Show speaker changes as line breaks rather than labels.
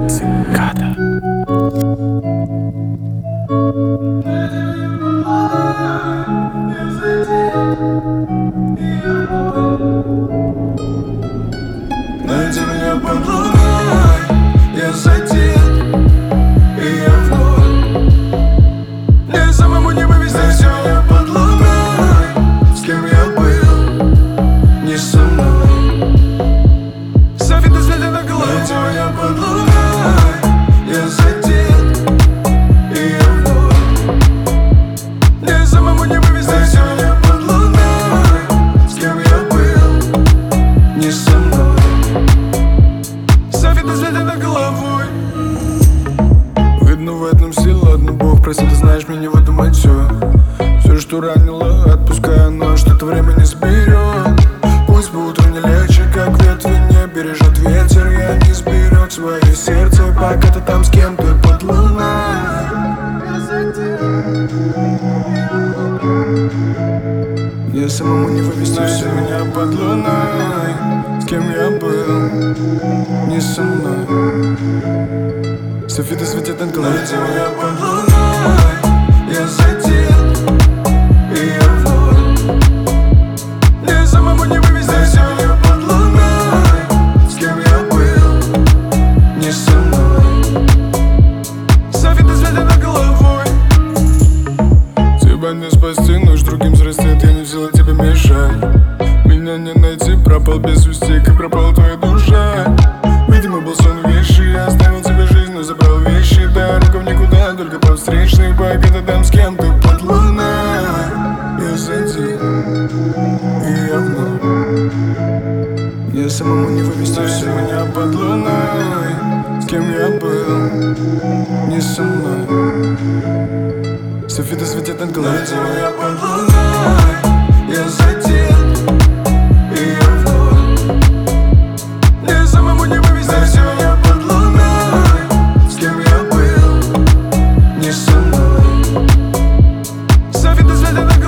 Цикада.
Найди меня под луной, я задет, и я вновь не самому не вывести все. Я под луной, с кем я был, не со мной. Софиты следят на голову. Найди меня под луной, я задет, и я вновь не самому не вывести все. Я под луной, с кем я был, не со мной. Софиты следят над головой. Видно в этом сила, одну Бог прости, ты знаешь, мне не выдумать все, что ранило, отпуская, но что-то время не сберет. Пусть по утру не легче, как ветви не бережет ветер. Я не сберег свое сердце, пока ты там с кем-то под луной. Мне самому не вывести все. Меня под луной, с кем я был, не со мной. Софиты светят над головой. Найди меня под луной, я задет, и я вновь мне самому не вывести все. Я под луной, с кем я был, не со мной. Софиты светят над головой. Тебя не спасти, нож другим срастет, я не в силах тебе мешать. Меня не найти, пропал без вести, как пропала твоя душа. Видимо, был сон вещи, я оставил тебе жизнь, но забрал вещи. Дорога в никуда, только по встречной, пока ты там с кем-то под луной. Я один, и я вновь мне самому не вывести все. Меня под луной, с кем я был, не со мной. Софиты светят над головой. Найди меня под луной, я задет, и я вновь мне самому не вывести все. Я под луной, с кем я был, не со мной. Софиты светят над головой.